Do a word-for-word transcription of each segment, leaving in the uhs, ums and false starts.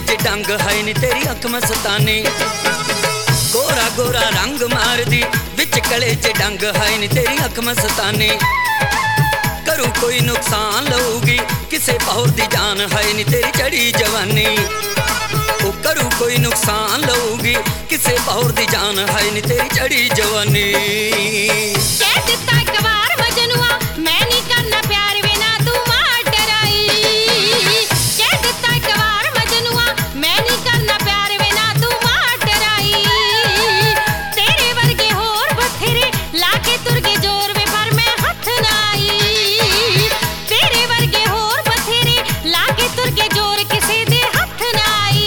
च डंग है नी तेरी अख मस्तानी। गोरा गोरा रंग मार दी विच गले च डंग है नी तेरी अख मस्तानी। करू कोई नुकसान लऊगी किसे पौर दी जान है नी तेरी चढ़ी जवानी। ओ करू कोई नुकसान लऊगी किसे पौर दी जान है नी तेरी चढ़ी जवानी। कह दिता एक बार मजनुआ मैं नहीं करना प्यार बिना तू मार डराई। कह दिता एक बार मजनुआ मैं नहीं करना प्यार बिना तू मार डराई। तेरे वर्गे होर बथेरे लाके तुर के जोर में पर मैं हथ ना आई। तेरे वर्गे होर बथेरे लाके तुर के जोर किसे दे हथ ना आई।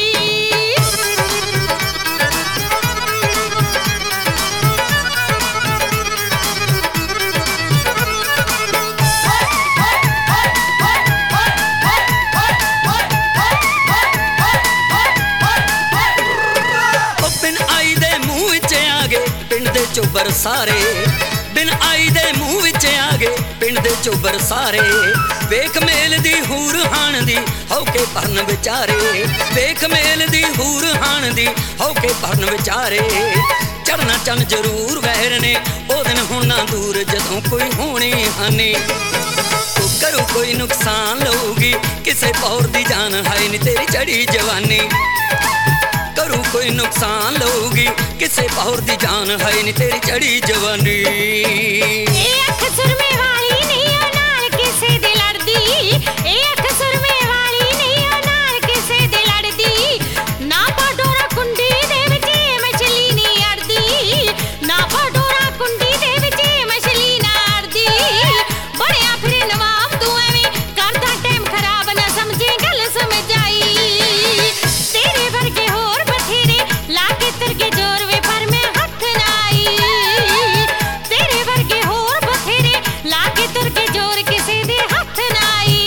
पिंड दे चोबर सारे बिन आई दे मुंह विच आ गए पिंड दे चोबर सारे। वेख मेल दी हूर हाण दी हौके भरन विचारे। वेख मेल दी हूर हाण दी हौके भरन विचारे। चढ़ना चन जरूर वैर ने ओ दिन हुण ना दूर जदों कोई होनी हानी। तू करू कोई नुकसान लऊगी किसे पौर दी जान है नी तेरी चढ़ी जवानी। करू कोई नुकसान लऊगी किसे पौर दी जान है नी तेरी चढ़ी जवानी। ए अख सुरमे वाली नहीं ओ नाल किसे दे लड़दी। ए अख सुरमे वाली नहीं ओ नाल किसे दे लड़दी। ना पाडोरा कुंडी दे विच मछली नहीं अड़दी। ना पाडोरा कुंडी दे विच मछली ना अड़दी। बड़िया फिर नवाब तू एवें करदा टाइम खराब ना समझे गल समझ आई। तेरे वर्गे होर बथेरे लाके तुर के जोर वे पर मैं हथ ना आई। तेरे वर्गे होर बथेरे लाके तुर के जोर किसे दे हथ ना आई।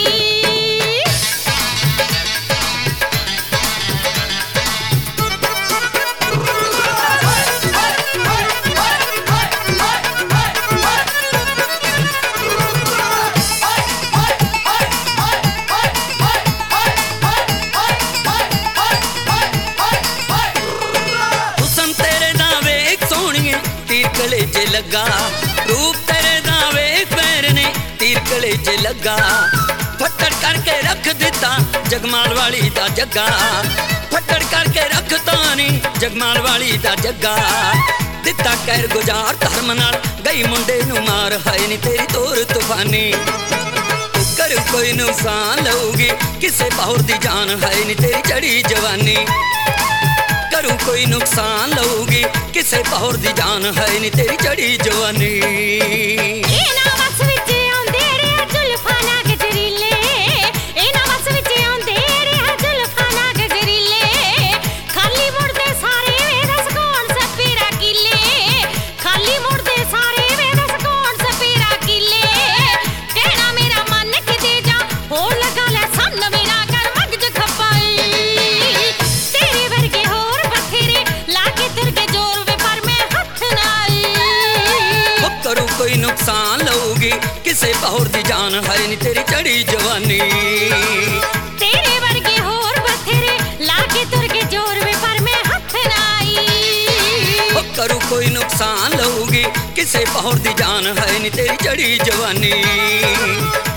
तीर गले च लगा रूप तेरे दा वेख पैर ने तीर गले च लगा। फट्टड़ करके रख दिता जगमाल वाली दा जग्गा। फट्टड़ करके रखता नी जगमाल वाली दा जग्गा। दिता कैर गुजार धर्म नाल गई मुंडे नू मार है नी तेरी तोर तूफानी। तू करू कोई नुकसान लऊगी किसे पौर दी जान है नी तेरी चढ़ी जवानी। करू कोई नुकसान लऊगी किसे पौर दी जान है नी तेरी चढ़ी जवानी। ए ना बस विच आंदे रे जुल्फा ना गजरीले। ए ना बस विच आंदे रे जुल्फा ना गजरीले। खाली मुड़दे सारे वे दस कौन सपेरा किले। खाली मुड़दे सारे वे दस कौन सपेरा किले। कहना मेरा मन किते जा होर लगा ले सन बिना कर मगज खपाई। तेरे वर्गे होर बथेरे लाके तुर के जोर वे पर मैं हथ ना आई। करू कोई नुकसान लऊगी किसे पौर दी जान है नी तेरी चढ़ी जवानी। तेरे वर्गे होर बथेरे लाके तुर के जोर वे पर मैं हथ ना आई। करू कोई नुकसान लऊगी किसे पौर दी जान है नी तेरी चढ़ी जवानी।